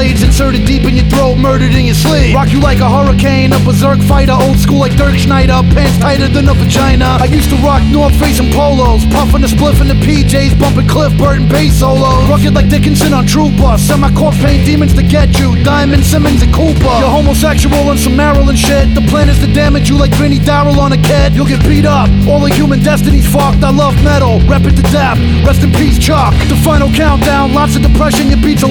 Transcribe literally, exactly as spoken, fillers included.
blades inserted deep in your throat, murdered in your sleep. Rock you like a hurricane, a berserk fighter, old school like Dirk Schneider, pants tighter than a vagina. I used to rock North Face and polos, puffing a spliff in the P Js, bumping Cliff Burton bass solos. Rugged like Dickinson on Trooper, semi-corpse paint demons to get you, Diamond, Simmons and Cooper. You're homosexual and some Maryland shit. The plan is to damage you like Vinnie Darrell on a kid. You'll get beat up, all the human destiny's fucked. I love metal, rep it to death, rest in peace Chuck. The final countdown, lots of depression, your beats are